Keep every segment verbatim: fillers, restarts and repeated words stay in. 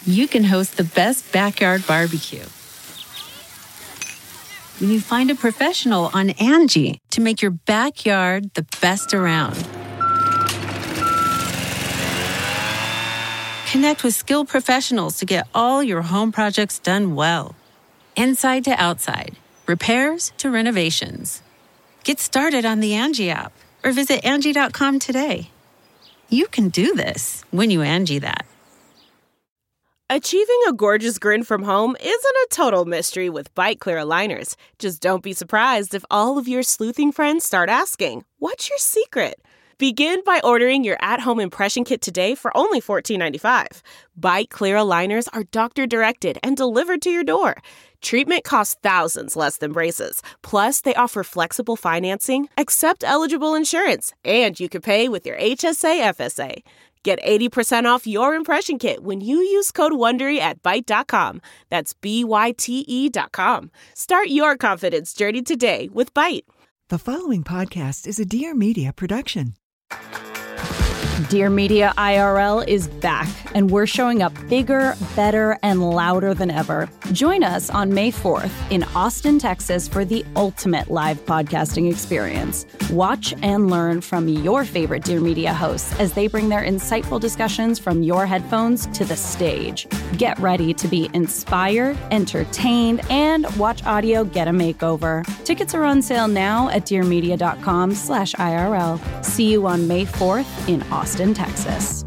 you can host the best backyard barbecue. When you find a professional on Angie to make your backyard the best around. Connect with skilled professionals to get all your home projects done well. Inside to outside, repairs to renovations. Get started on the Angie app or visit Angie dot com today. You can do this when you Angie that. Achieving a gorgeous grin from home isn't a total mystery with Byte Clear aligners. Just don't be surprised if all of your sleuthing friends start asking, "What's your secret?" Begin by ordering your at-home impression kit today for only fourteen ninety-five. Byte Clear aligners are doctor-directed and delivered to your door. Treatment costs thousands less than braces. Plus, they offer flexible financing, accept eligible insurance, and you can pay with your H S A F S A. Get eighty percent off your impression kit when you use code WONDERY at Byte dot com. That's B Y T E dot com. Start your confidence journey today with Byte. The following podcast is a Dear Media production. Dear Media I R L is back, and we're showing up bigger, better, and louder than ever. Join us on May fourth in Austin, Texas for the ultimate live podcasting experience. Watch and learn from your favorite Dear Media hosts as they bring their insightful discussions from your headphones to the stage. Get ready to be inspired, entertained, and watch audio get a makeover. Tickets are on sale now at dear media dot com slash I R L. See you on May fourth in Austin, Texas.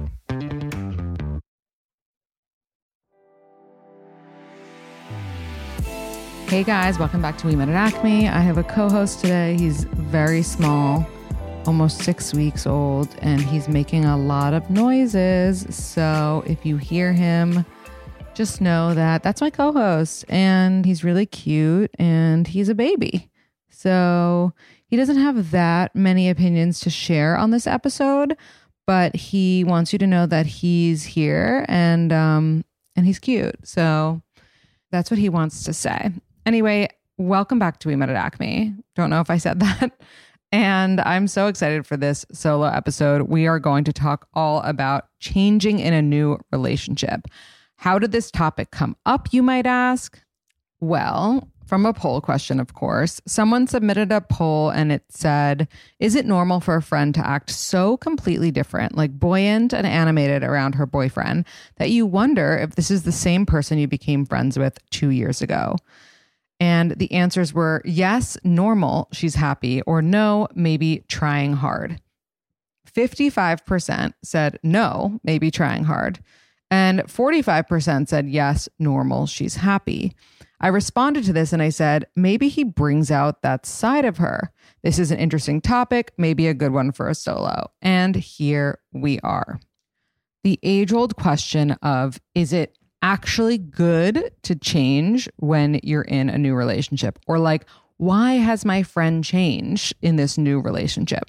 Hey guys, welcome back to We Met at Acme. I have a co-host today. He's very small, almost six weeks old, and he's making a lot of noises. So if you hear him, just know that that's my co-host, and he's really cute, and he's a baby. So he doesn't have that many opinions to share on this episode, but he wants you to know that he's here and um and he's cute. So that's what he wants to say. Anyway, welcome back to We Met at Acme. Don't know if I said that. And I'm so excited for this solo episode. We are going to talk all about changing in a new relationship. How did this topic come up, you might ask? Well, from a poll question, of course. Someone submitted a poll and it said, is it normal for a friend to act so completely different, like buoyant and animated around her boyfriend, that you wonder if this is the same person you became friends with two years ago? And the answers were yes, normal, she's happy, or no, maybe trying hard. fifty-five percent said no, maybe trying hard. And forty-five percent said yes, normal, she's happy. I responded to this and I said, maybe he brings out that side of her. This is an interesting topic, maybe a good one for a solo. And here we are. The age-old question of, is it actually good to change when you're in a new relationship? Or like, why has my friend changed in this new relationship?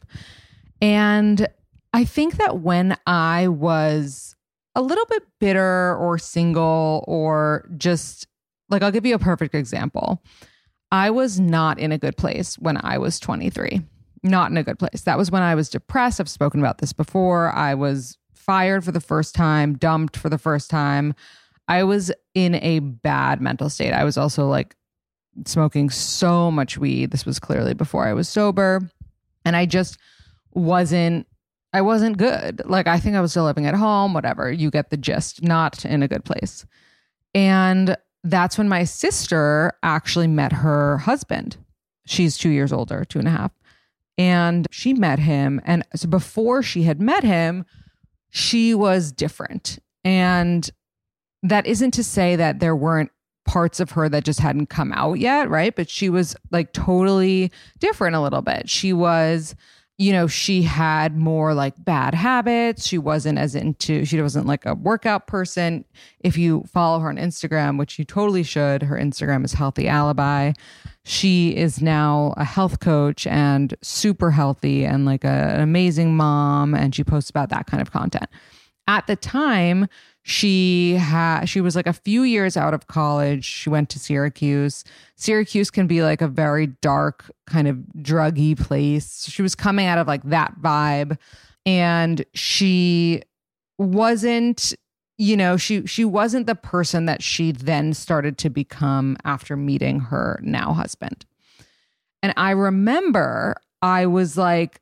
And I think that when I was a little bit bitter or single or just like, I'll give you a perfect example. I was not in a good place when I was twenty-three. Not in a good place. That was when I was depressed. I've spoken about this before. I was fired for the first time, dumped for the first time. I was in a bad mental state. I was also like smoking so much weed. This was clearly before I was sober. And I just wasn't, I wasn't good. Like, I think I was still living at home, whatever. You get the gist. Not in a good place. And that's when my sister actually met her husband. She's two years older, two and a half. And she met him. And so before she had met him, she was different. And that isn't to say that there weren't parts of her that just hadn't come out yet, right? But she was like totally different a little bit. She was, you know, she had more like bad habits. She wasn't as into, she wasn't like a workout person. If you follow her on Instagram, which you totally should, her Instagram is Healthy Alibi. She is now a health coach and super healthy and like a, an amazing mom. And she posts about that kind of content. At the time, she had, she was like a few years out of college. She went to Syracuse. Syracuse can be like a very dark kind of druggy place. She was coming out of like that vibe, and she wasn't you know, she she wasn't the person that she then started to become after meeting her now husband. And I remember I was like,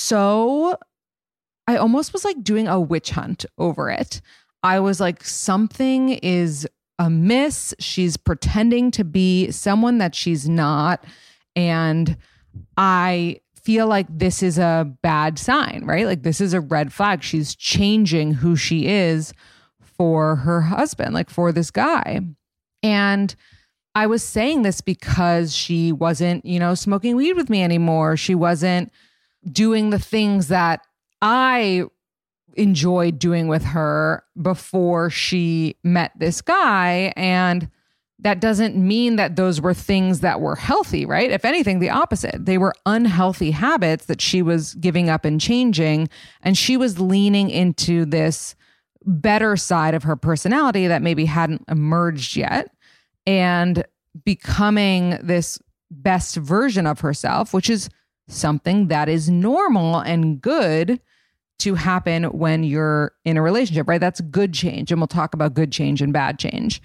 so I almost was like doing a witch hunt over it. I was like, something is amiss. She's pretending to be someone that she's not. And I feel like this is a bad sign, right? Like this is a red flag. She's changing who she is for her husband, like for this guy. And I was saying this because she wasn't, you know, smoking weed with me anymore. She wasn't doing the things that I enjoyed doing with her before she met this guy. And that doesn't mean that those were things that were healthy, right? If anything, the opposite. They were unhealthy habits that she was giving up and changing. And she was leaning into this better side of her personality that maybe hadn't emerged yet and becoming this best version of herself, which is something that is normal and good to happen when you're in a relationship, right? That's good change. And we'll talk about good change and bad change.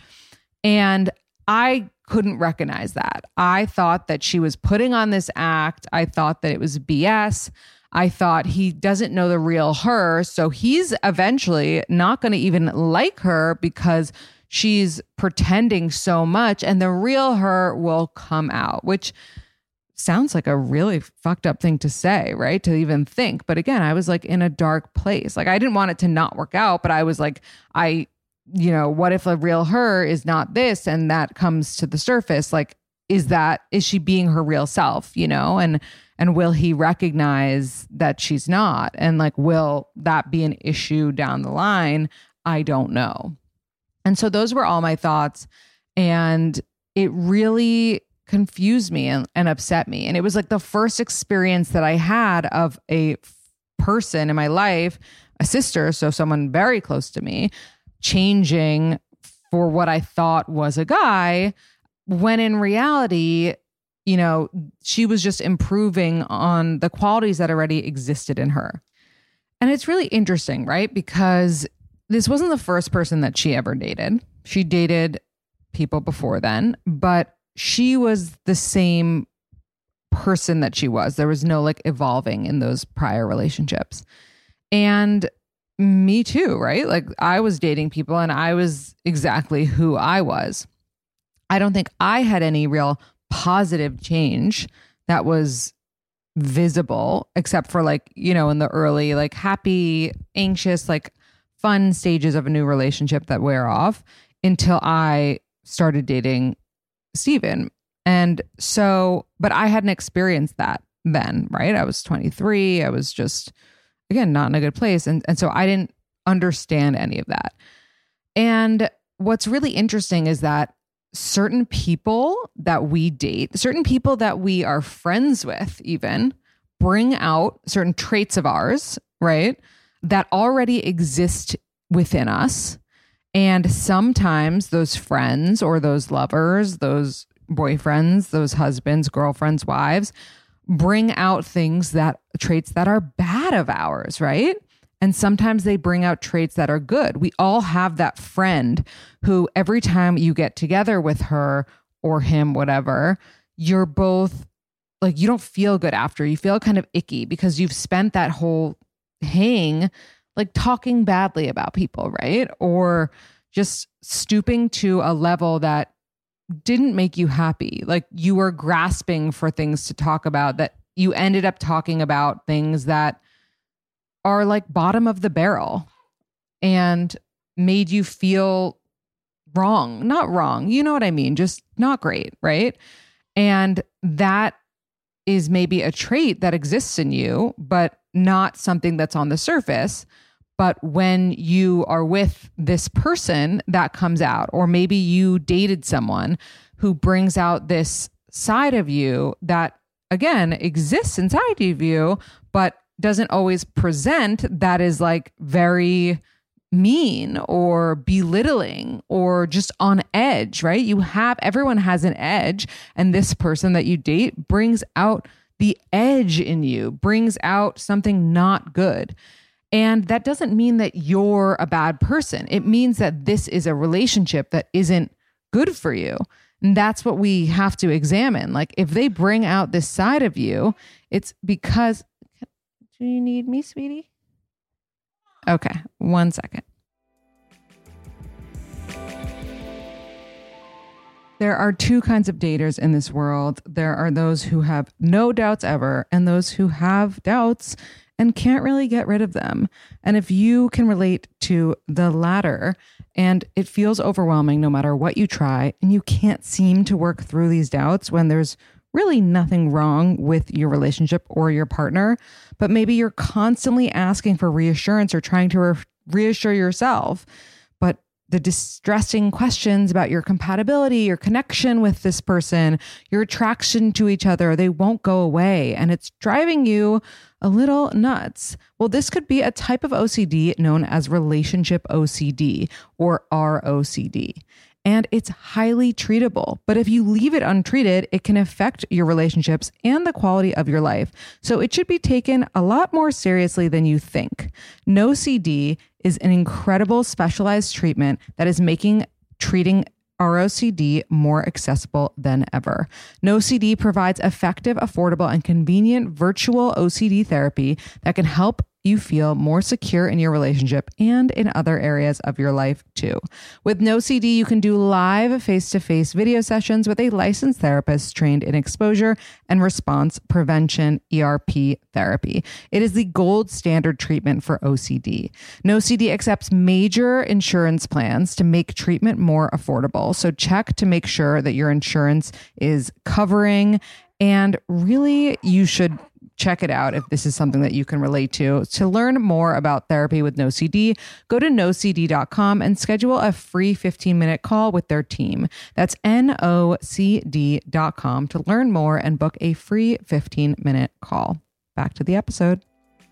And I couldn't recognize that. I thought that she was putting on this act. I thought that it was B S. I thought he doesn't know the real her. So he's eventually not going to even like her because she's pretending so much and the real her will come out, which sounds like a really fucked up thing to say, right? To even think. But again, I was like in a dark place. Like I didn't want it to not work out, but I was like, I, you know, what if a real her is not this and that comes to the surface? Like, is that, is she being her real self, you know? And, and will he recognize that she's not? And like, will that be an issue down the line? I don't know. And so those were all my thoughts. And it really confused me and, and upset me. And it was like the first experience that I had of a person in my life, a sister, so someone very close to me, changing for what I thought was a guy, when in reality, you know, she was just improving on the qualities that already existed in her. And it's really interesting, right? Because this wasn't the first person that she ever dated. She dated people before then, but she was the same person that she was. There was no like evolving in those prior relationships. And me too, right? Like I was dating people and I was exactly who I was. I don't think I had any real positive change that was visible, except for like, you know, in the early, like happy, anxious, like fun stages of a new relationship that wear off until I started dating Steven. And so, but I hadn't experienced that then, right? I was twenty-three. I was just, again, not in a good place. And, and so I didn't understand any of that. And what's really interesting is that certain people that we date, certain people that we are friends with even, bring out certain traits of ours, right? That already exist within us. And sometimes those friends or those lovers, those boyfriends, those husbands, girlfriends, wives, bring out things that traits that are bad of ours, right? And sometimes they bring out traits that are good. We all have that friend who every time you get together with her or him, whatever, you're both like, you don't feel good after. You feel kind of icky because you've spent that whole hang like talking badly about people, right? Or just stooping to a level that didn't make you happy. Like you were grasping for things to talk about that you ended up talking about things that are like bottom of the barrel and made you feel wrong, not wrong. You know what I mean? Just not great. Right. And that is maybe a trait that exists in you, but not something that's on the surface. But when you are with this person, that comes out. Or maybe you dated someone who brings out this side of you that, again, exists inside of you, but doesn't always present, that is like very mean or belittling or just on edge, right? You have, everyone has an edge. And this person that you date brings out the edge in you, brings out something not good. And that doesn't mean that you're a bad person. It means that this is a relationship that isn't good for you. And that's what we have to examine. Like if they bring out this side of you, it's because, do you need me, sweetie? Okay, one second. There are two kinds of daters in this world. There are those who have no doubts ever and those who have doubts and can't really get rid of them. And if you can relate to the latter and it feels overwhelming no matter what you try and you can't seem to work through these doubts when there's really nothing wrong with your relationship or your partner, but maybe you're constantly asking for reassurance or trying to re- reassure yourself, but the distressing questions about your compatibility, your connection with this person, your attraction to each other, they won't go away. And it's driving you a little nuts. Well, this could be a type of O C D known as relationship O C D or R O C D. And it's highly treatable. But if you leave it untreated, it can affect your relationships and the quality of your life. So it should be taken a lot more seriously than you think. No C D is an incredible specialized treatment that is making treating R O C D more accessible than ever. No C D provides effective, affordable, and convenient virtual O C D therapy that can help you feel more secure in your relationship and in other areas of your life too. With No C D, you can do live face-to-face video sessions with a licensed therapist trained in exposure and response prevention E R P therapy. It is the gold standard treatment for O C D. No C D accepts major insurance plans to make treatment more affordable. So check to make sure that your insurance is covering, and really you should check it out if this is something that you can relate to. To learn more about therapy with No C D, go to no c d dot com and schedule a free fifteen minute call with their team. That's N O C D dot com to learn more and book a free fifteen minute call. Back to the episode.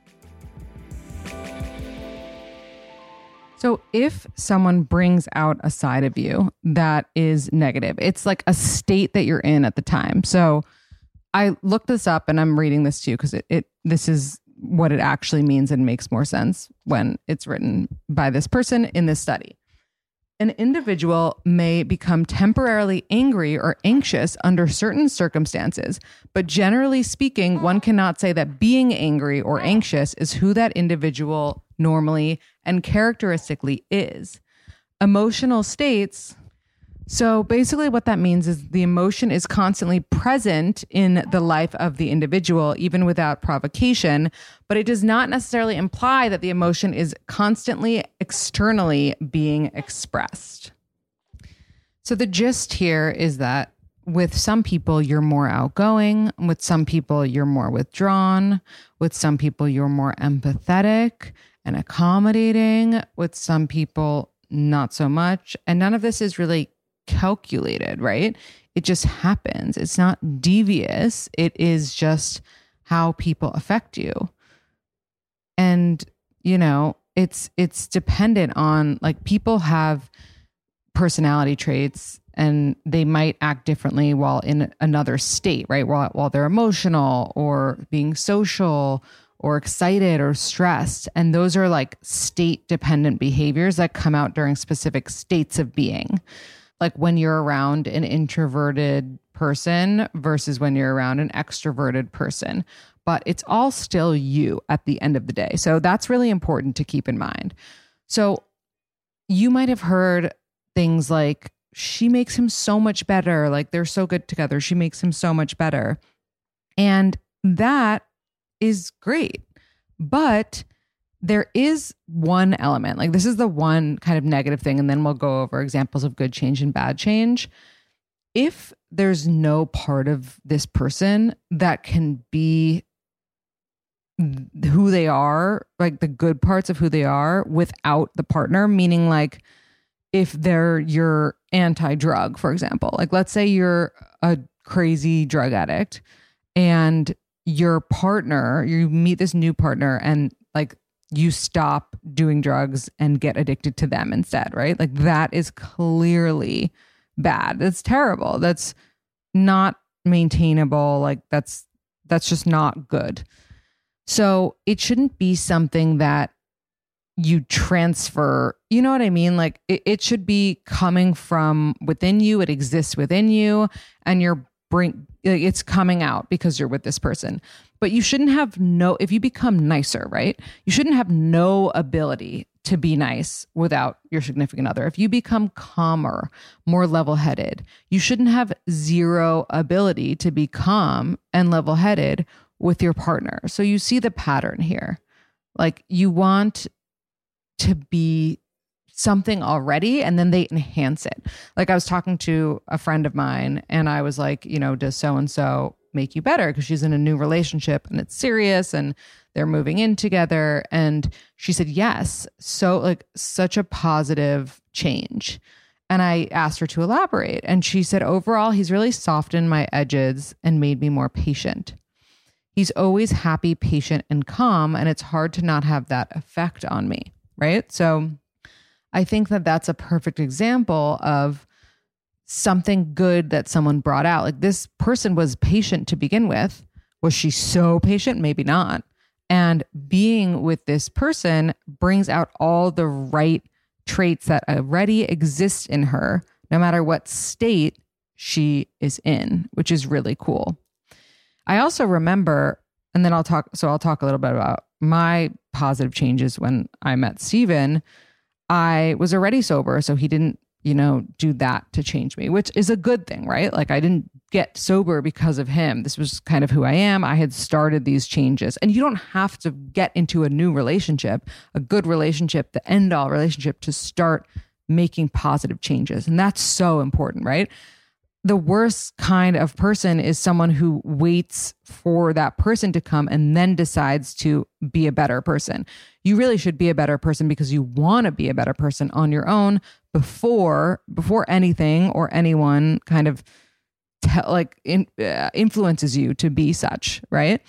So if someone brings out a side of you that is negative, it's like a state that you're in at the time. So I looked this up and I'm reading this too because it, it this is what it actually means and makes more sense when it's written by this person in this study. An individual may become temporarily angry or anxious under certain circumstances, but generally speaking, one cannot say that being angry or anxious is who that individual normally and characteristically is. Emotional states. So basically what that means is the emotion is constantly present in the life of the individual, even without provocation, but it does not necessarily imply that the emotion is constantly externally being expressed. So the gist here is that with some people, you're more outgoing. With some people, you're more withdrawn. With some people, you're more empathetic and accommodating. With some people, not so much. And none of this is really calculated, right? It just happens. It's not devious. It is just how people affect you. And, you know, it's it's dependent on, like, people have personality traits and they might act differently while in another state, right? While, while they're emotional or being social or excited or stressed. And those are like state dependent behaviors that come out during specific states of being. Like when you're around an introverted person versus when you're around an extroverted person. But it's all still you at the end of the day. So that's really important to keep in mind. So you might have heard things like, she makes him so much better. Like they're so good together. She makes him so much better. And that is great. But there is one element, like this is the one kind of negative thing, and then we'll go over examples of good change and bad change. If there's no part of this person that can be who they are, like the good parts of who they are without the partner, meaning like if they're your anti-drug, for example, like let's say you're a crazy drug addict and your partner, you meet this new partner and like you stop doing drugs and get addicted to them instead, right? Like that is clearly bad. That's terrible. That's not maintainable. Like that's, that's just not good. So it shouldn't be something that you transfer, you know what I mean? Like it, it should be coming from within you. It exists within you and you're bring it's coming out because you're with this person. But you shouldn't have no, if you become nicer, right? You shouldn't have no ability to be nice without your significant other. If you become calmer, more level-headed, you shouldn't have zero ability to be calm and level-headed with your partner. So you see the pattern here. Like you want to be something already and then they enhance it. Like I was talking to a friend of mine and I was like, you know, does so-and-so make you better? Because she's in a new relationship and it's serious and they're moving in together. And she said, yes. So like such a positive change. And I asked her to elaborate. And she said, overall, he's really softened my edges and made me more patient. He's always happy, patient, and calm. And it's hard to not have that effect on me. Right. So I think that that's a perfect example of something good that someone brought out. Like this person was patient to begin with. Was she so patient? Maybe not. And being with this person brings out all the right traits that already exist in her, no matter what state she is in, which is really cool. I also remember, and then I'll talk, so I'll talk a little bit about my positive changes when I met Steven. I was already sober, so he didn't, you know, do that to change me, which is a good thing, right? Like I didn't get sober because of him. This was kind of who I am. I had started these changes. And you don't have to get into a new relationship, a good relationship, the end all relationship to start making positive changes. And that's so important, right? The worst kind of person is someone who waits for that person to come and then decides to be a better person. You really should be a better person because you want to be a better person on your own before before anything or anyone kind of te- like in, uh, influences you to be such, right?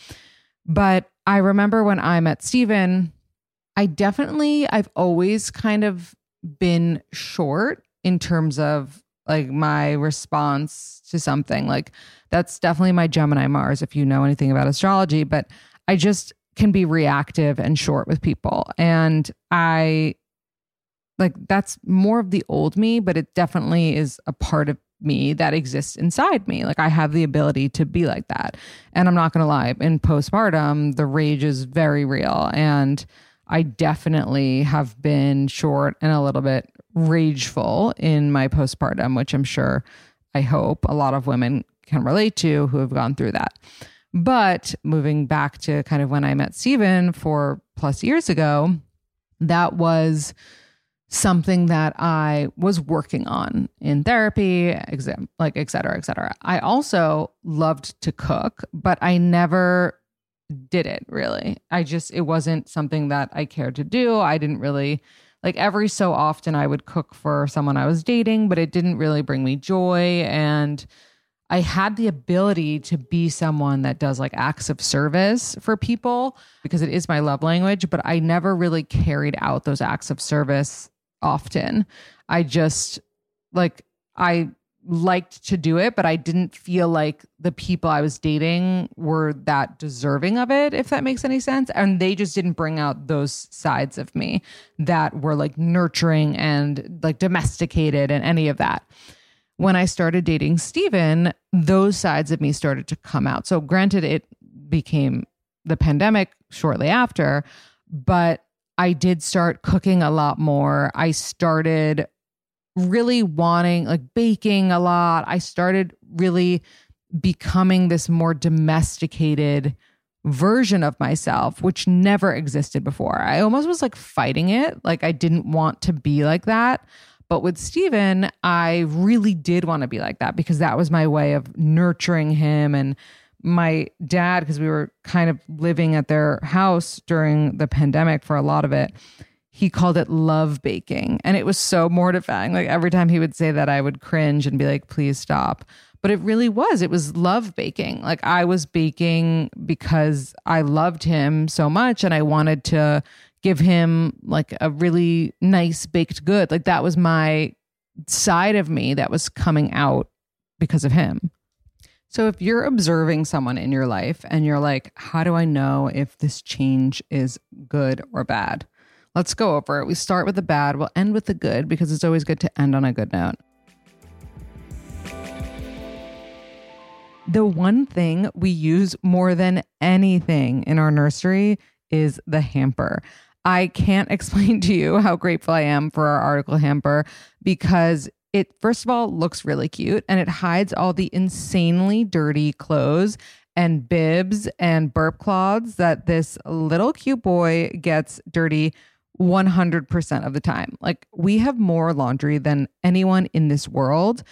But I remember when I met Steven, I definitely, I've always kind of been short in terms of like my response to something. Like that's definitely my Gemini Mars, if you know anything about astrology, but I just can be reactive and short with people. And I like, that's more of the old me, but it definitely is a part of me that exists inside me. Like I have the ability to be like that. And I'm not going to lie, in postpartum, the rage is very real. And I definitely have been short and a little bit rageful in my postpartum, which I'm sure, I hope a lot of women can relate to who have gone through that. But moving back to kind of when I met Steven four plus years ago, that was something that I was working on in therapy, exam, like et cetera, et cetera. I also loved to cook, but I never did it really. I just, it wasn't something that I cared to do. I didn't really, like every so often I would cook for someone I was dating, but it didn't really bring me joy. And I had the ability to be someone that does like acts of service for people because it is my love language, but I never really carried out those acts of service often. I just like, I liked to do it, but I didn't feel like the people I was dating were that deserving of it, if that makes any sense. And they just didn't bring out those sides of me that were like nurturing and like domesticated and any of that. When I started dating Steven, those sides of me started to come out. So granted, it became the pandemic shortly after, but I did start cooking a lot more. I started really wanting, like baking a lot. I started really becoming this more domesticated version of myself, which never existed before. I almost was like fighting it. Like I didn't want to be like that. But with Steven, I really did want to be like that because that was my way of nurturing him. And my dad, because we were kind of living at their house during the pandemic for a lot of it, he called it love baking. And it was so mortifying. Like every time he would say that, I would cringe and be like, please stop. But it really was. It was love baking. Like I was baking because I loved him so much and I wanted to give him like a really nice baked good. Like that was my side of me that was coming out because of him. So if you're observing someone in your life and you're like, how do I know if this change is good or bad? Let's go over it. We start with the bad, we'll end with the good because it's always good to end on a good note. The one thing we use more than anything in our nursery is the hamper. I can't explain to you how grateful I am for our article hamper because it, first of all, looks really cute and it hides all the insanely dirty clothes and bibs and burp cloths that this little cute boy gets dirty one hundred percent of the time. Like, we have more laundry than anyone in this world.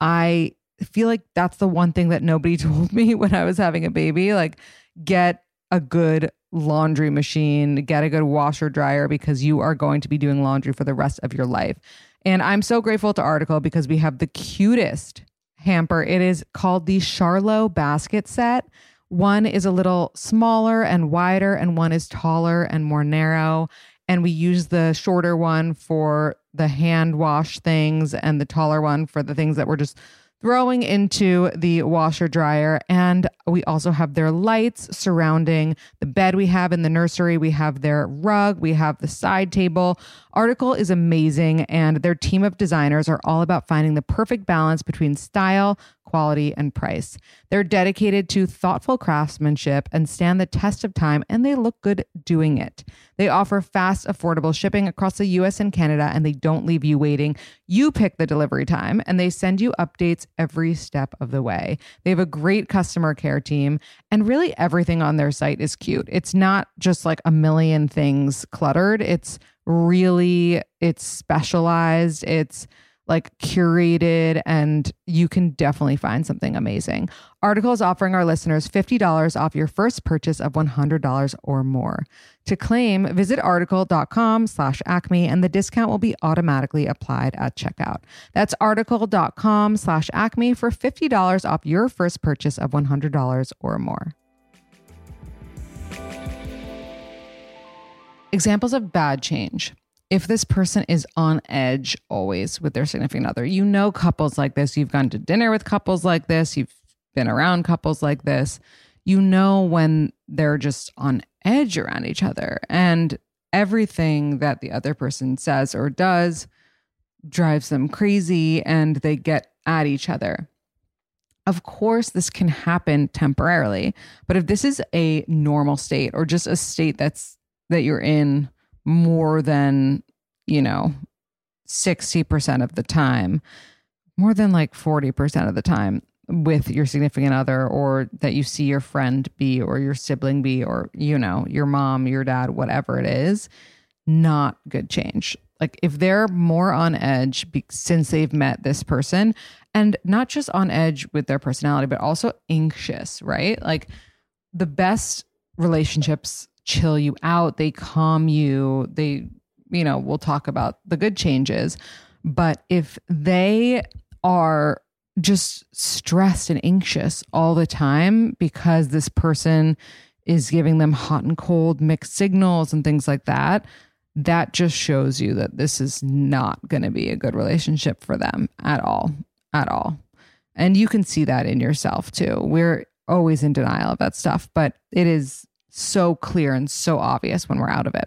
I feel like that's the one thing that nobody told me when I was having a baby. Like, get a good laundry machine, get a good washer dryer because you are going to be doing laundry for the rest of your life. And I'm so grateful to Article because we have the cutest hamper. It is called the Charlo basket set. One is a little smaller and wider and one is taller and more narrow. And we use the shorter one for the hand wash things and the taller one for the things that we're just throwing into the washer dryer. And we also have their lights surrounding the bed we have in the nursery. We have their rug. We have the side table. Article is amazing, and their team of designers are all about finding the perfect balance between style, quality, and price. They're dedicated to thoughtful craftsmanship and stand the test of time, and they look good doing it. They offer fast, affordable shipping across the U S and Canada, and they don't leave you waiting. You pick the delivery time, and they send you updates every step of the way. They have a great customer care team, and really everything on their site is cute. It's not just like a million things cluttered. It's really, it's specialized. It's like curated, and you can definitely find something amazing. Article is offering our listeners fifty dollars off your first purchase of one hundred dollars or more. To claim, visit article.com slash acme and the discount will be automatically applied at checkout. That's article.com slash acme for fifty dollars off your first purchase of one hundred dollars or more. Examples of bad change. If this person is on edge always with their significant other, you know couples like this, you've gone to dinner with couples like this, you've been around couples like this, you know when they're just on edge around each other and everything that the other person says or does drives them crazy and they get at each other. Of course, this can happen temporarily, but if this is a normal state or just a state that's that you're in more than, you know, sixty percent of the time, more than like forty percent of the time with your significant other, or that you see your friend be, or your sibling be, or, you know, your mom, your dad, whatever it is, not good change. Like if they're more on edge be- since they've met this person, and not just on edge with their personality, but also anxious, right? Like the best relationships chill you out, they calm you, they, you know, we'll talk about the good changes. But if they are just stressed and anxious all the time because this person is giving them hot and cold mixed signals and things like that, that just shows you that this is not going to be a good relationship for them at all, at all. And you can see that in yourself too. We're always in denial of that stuff, but it is so clear and so obvious when we're out of it.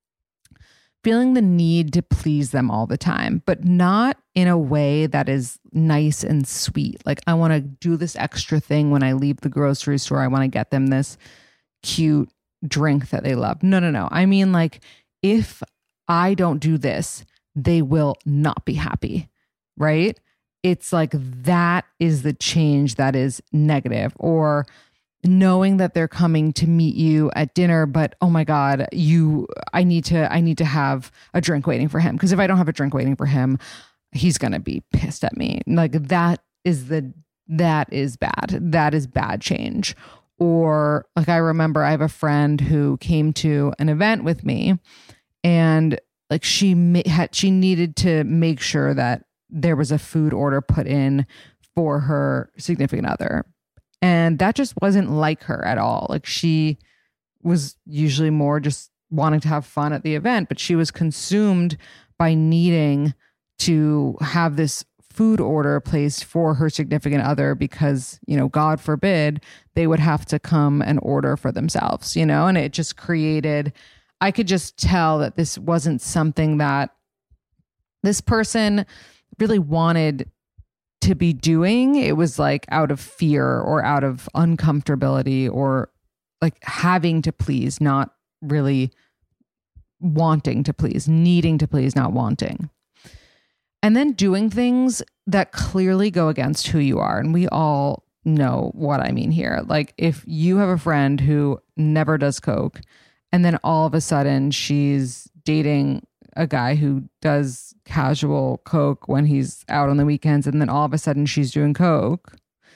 Feeling the need to please them all the time, but not in a way that is nice and sweet. Like, I want to do this extra thing when I leave the grocery store. I want to get them this cute drink that they love. No, no, no. I mean, like, if I don't do this, they will not be happy, right? It's like that is the change that is negative. Or knowing that they're coming to meet you at dinner, but oh my God, you, I need to, I need to have a drink waiting for him. Because if I don't have a drink waiting for him, he's going to be pissed at me. Like that is the, that is bad. That is bad change. Or like, I remember I have a friend who came to an event with me and like she ma- had, she needed to make sure that there was a food order put in for her significant other. And that just wasn't like her at all. Like she was usually more just wanting to have fun at the event, but she was consumed by needing to have this food order placed for her significant other because, you know, God forbid they would have to come and order for themselves, you know, and it just created I could just tell that this wasn't something that this person really wanted to be doing. It was like out of fear or out of uncomfortability or like having to please, not really wanting to please, needing to please, not wanting. And then doing things that clearly go against who you are. And we all know what I mean here. Like if you have a friend who never does coke and then all of a sudden she's dating a guy who does casual coke when he's out on the weekends, and then all of a sudden she's doing coke,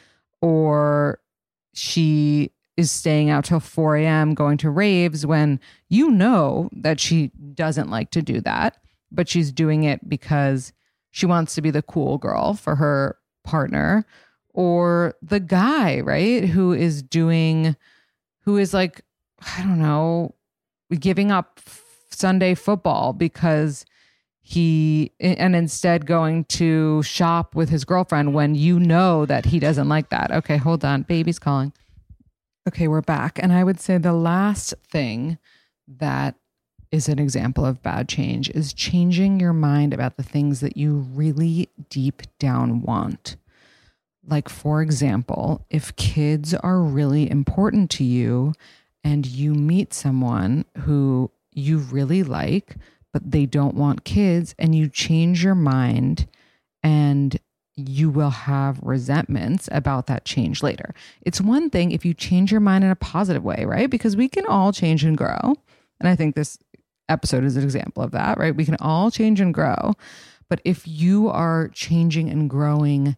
or she is staying out till four a.m. going to raves when you know that she doesn't like to do that, but she's doing it because she wants to be the cool girl for her partner. Or the guy, right, who is doing, who is like, I don't know, giving up Sunday football because he, and instead going to shop with his girlfriend when you know that he doesn't like that. Okay, hold on. Baby's calling. Okay, we're back. And I would say the last thing that is an example of bad change is changing your mind about the things that you really deep down want. Like, for example, if kids are really important to you and you meet someone who you really like, but they don't want kids, and you change your mind and you will have resentments about that change later. It's one thing if you change your mind in a positive way, right? Because we can all change and grow. And I think this episode is an example of that, right? We can all change and grow. But if you are changing and growing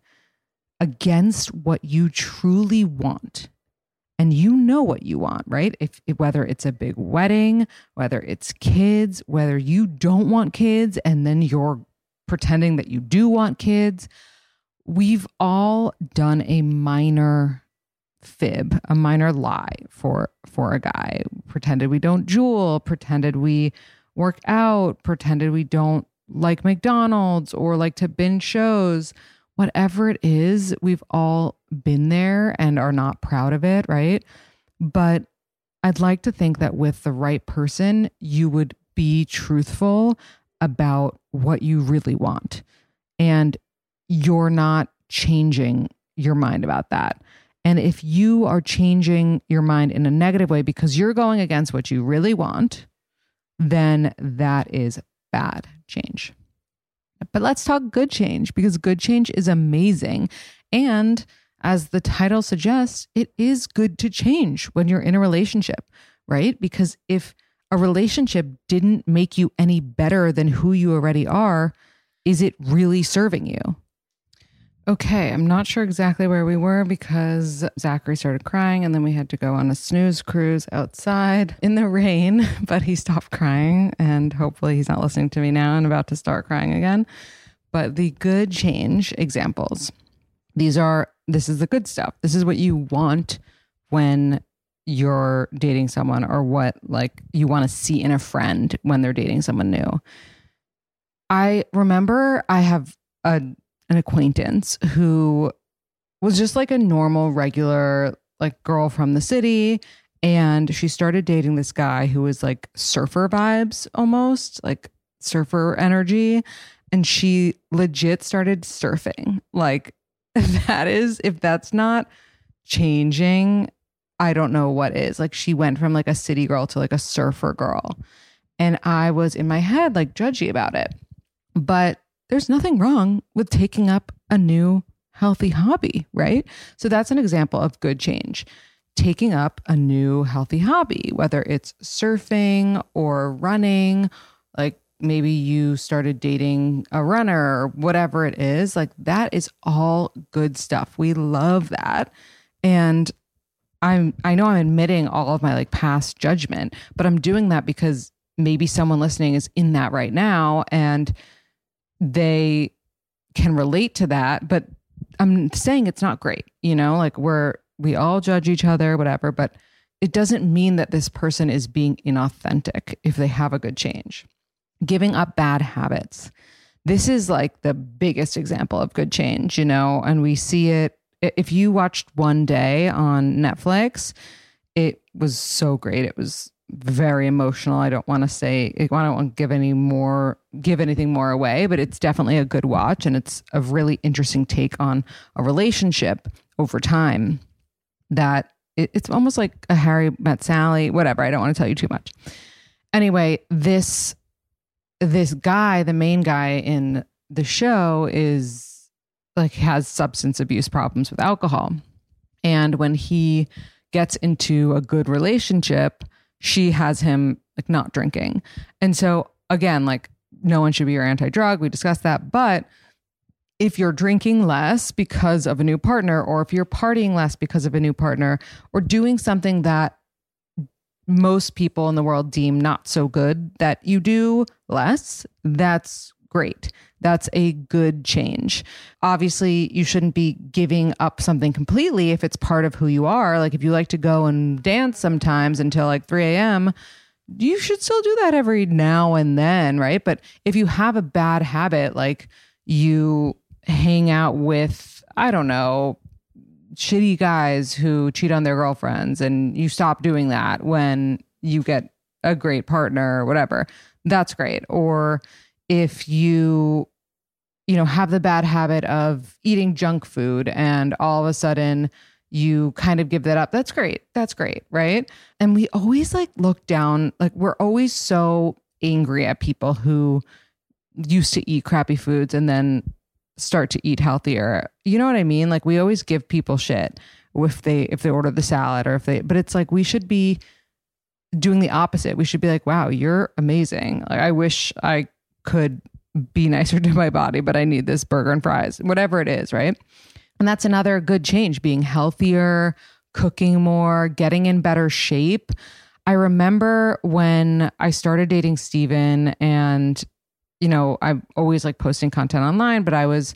against what you truly want, and you know what you want, right? If, if whether it's a big wedding, whether it's kids, whether you don't want kids and then you're pretending that you do want kids, we've all done a minor fib, a minor lie for for a guy. Pretended we don't jewel, pretended we work out, pretended we don't like McDonald's or like to binge shows. Whatever it is, we've all been there and are not proud of it, right? But I'd like to think that with the right person, you would be truthful about what you really want. And you're not changing your mind about that. And if you are changing your mind in a negative way because you're going against what you really want, then that is bad change. But let's talk good change, because good change is amazing. And as the title suggests, it is good to change when you're in a relationship, right? Because if a relationship didn't make you any better than who you already are, is it really serving you? Okay, I'm not sure exactly where we were because Zachary started crying and then we had to go on a snooze cruise outside in the rain, but he stopped crying and hopefully he's not listening to me now and about to start crying again. But the good change examples, these are, this is the good stuff. This is what you want when you're dating someone, or what like you want to see in a friend when they're dating someone new. I remember I have a an acquaintance who was just like a normal, regular, like girl from the city. And she started dating this guy who was like surfer vibes, almost like surfer energy. And she legit started surfing. Like that is, if that's not changing, I don't know what is. Like she went from like a city girl to like a surfer girl. And I was in my head like judgy about it. But there's nothing wrong with taking up a new healthy hobby, right? So that's an example of good change. Taking up a new healthy hobby, whether it's surfing or running, like maybe you started dating a runner or whatever it is, like that is all good stuff. We love that. And I'm, I know I'm admitting all of my like past judgment, but I'm doing that because maybe someone listening is in that right now and they can relate to that, but I'm saying it's not great, you know, like we're, we all judge each other, whatever, but it doesn't mean that this person is being inauthentic if they have a good change. Giving up bad habits. This is like the biggest example of good change, you know, and we see it. If you watched One Day on Netflix, it was so great. It was very emotional. I don't want to say, I don't want to give any more, give anything more away, but it's definitely a good watch. And it's a really interesting take on a relationship over time that it, it's almost like a Harry Met Sally, whatever. I don't want to tell you too much. Anyway, this, this guy, the main guy in the show is like, has substance abuse problems with alcohol. And when he gets into a good relationship, she has him like not drinking. And so again, like no one should be your anti-drug. We discussed that. But if you're drinking less because of a new partner, or if you're partying less because of a new partner, or doing something that most people in the world deem not so good that you do less, that's great. That's a good change. Obviously, you shouldn't be giving up something completely if it's part of who you are. Like if you like to go and dance sometimes until like three a.m., you should still do that every now and then, right? But if you have a bad habit, like you hang out with, I don't know, shitty guys who cheat on their girlfriends, and you stop doing that when you get a great partner or whatever, that's great. Or if you, you know, have the bad habit of eating junk food and all of a sudden you kind of give that up, that's great. That's great. Right. And we always like look down, like we're always so angry at people who used to eat crappy foods and then start to eat healthier. You know what I mean? Like we always give people shit if they, if they order the salad or if they, but it's like, we should be doing the opposite. We should be like, wow, you're amazing. Like I wish I could be nicer to my body, but I need this burger and fries, whatever it is. Right. And that's another good change, being healthier, cooking more, getting in better shape. I remember when I started dating Steven, and you know, I'm always like posting content online, but I was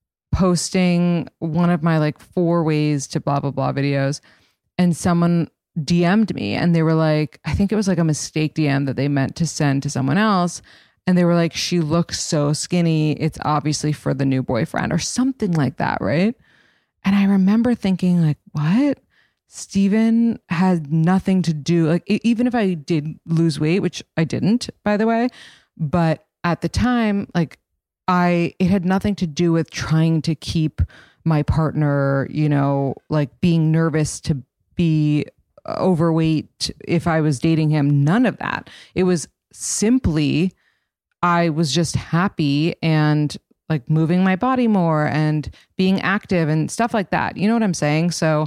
posting one of my like four ways to blah, blah, blah videos. And someone D M'd me and they were like, I think it was like a mistake D M that they meant to send to someone else. And they were like, she looks so skinny. It's obviously for the new boyfriend or something like that. Right. And I remember thinking like, what? Steven had nothing to do. Like, even if I did lose weight, which I didn't, by the way, but at the time, like I, it had nothing to do with trying to keep my partner, you know, like being nervous to be overweight if I was dating him. None of that. It was simply, I was just happy and like moving my body more and being active and stuff like that. You know what I'm saying? So,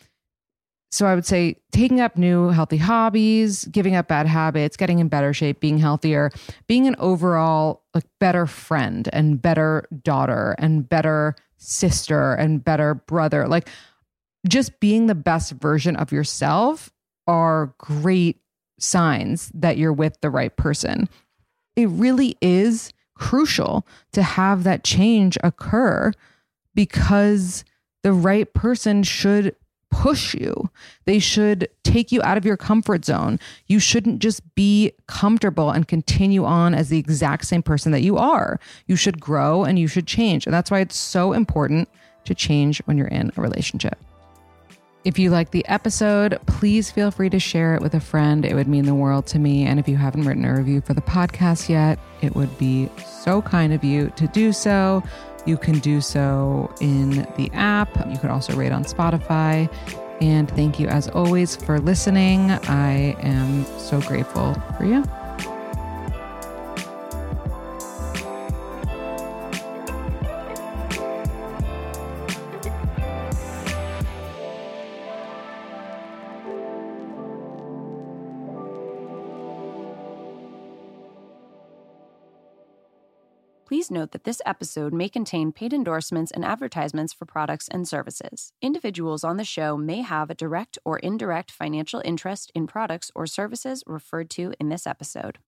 so I would say taking up new healthy hobbies, giving up bad habits, getting in better shape, being healthier, being an overall like better friend and better daughter and better sister and better brother, like just being the best version of yourself are great signs that you're with the right person. It really is crucial to have that change occur because the right person should push you. They should take you out of your comfort zone. You shouldn't just be comfortable and continue on as the exact same person that you are. You should grow and you should change. And that's why it's so important to change when you're in a relationship. If you like the episode, please feel free to share it with a friend. It would mean the world to me. And if you haven't written a review for the podcast yet, it would be so kind of you to do so. You can do so in the app. You can also rate on Spotify. And thank you as always for listening. I am so grateful for you. Please note that this episode may contain paid endorsements and advertisements for products and services. Individuals on the show may have a direct or indirect financial interest in products or services referred to in this episode.